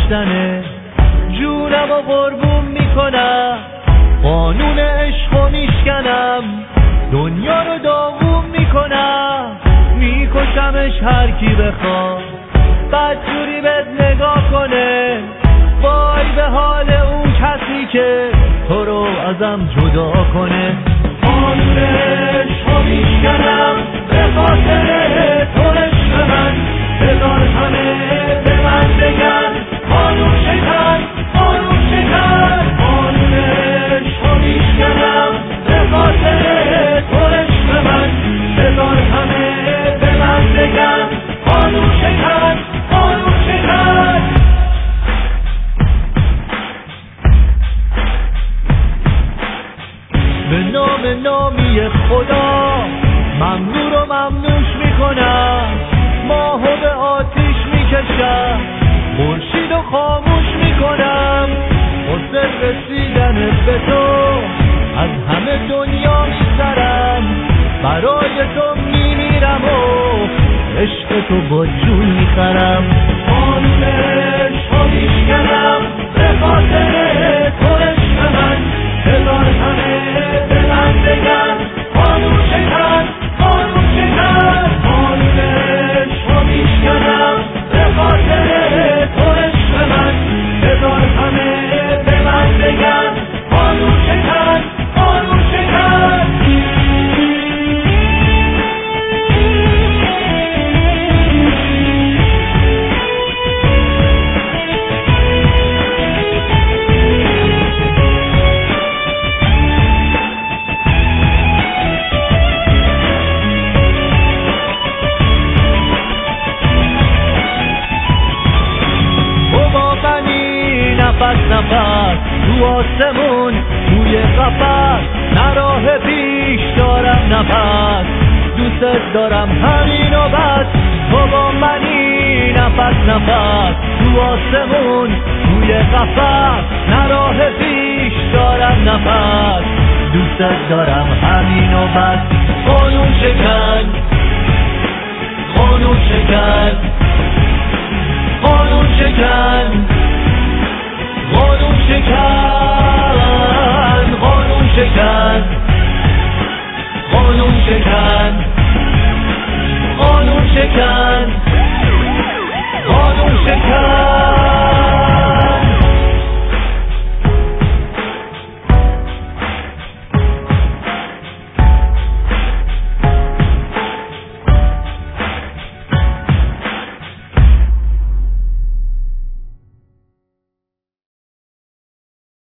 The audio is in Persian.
کشتنه. جونم و قربون میکنم، قانون عشقو میشکنم، دنیا رو داغون میکنم، میکشمش هر کی بخواد بدجوری بهت نگاه کنه. وای به حال اون کسی که تو رو ازم جدا کنه. قانون عشقو میشکنم به خاطر تو عشق من، هزار همه به من بگن قانون شکن، قانون شکن. قانون عشقو میشکنم به خاطر تو عشق من، هزار همه به من بگن قانون شکن، قانون شکن. به نام نامی خدا ممنون و ممنوش میکنم، ماهو به آتیش میکشم، خورشید و خاموش میکنم. واسه رسیدن به تو از همه دنیا میسرم، برای تو میمیرم و عشق تو با جون میخرم. قانون عشقو میشکنم به خاطر تو عشق من، هزار همه به من بگن قانون شکن، قانون شکن. قانون عشقو میشکنم به خاطر تو عشق من، هزار همه به من بگن قانون شکن، قانون شکن. نفس نفس تو آسمون توی قفس، نه راه پیش دارم نفس، دوست دارم همین و بس. تو با منی نفس نفس تو آسمون توی قفس، نه راه پیش دارم نفس، دوست دارم همین و بس. قانون شکن، قانون شکن، قانون شکن، قانون شکن، قانون شکن، قانون شکن، قانون شکن.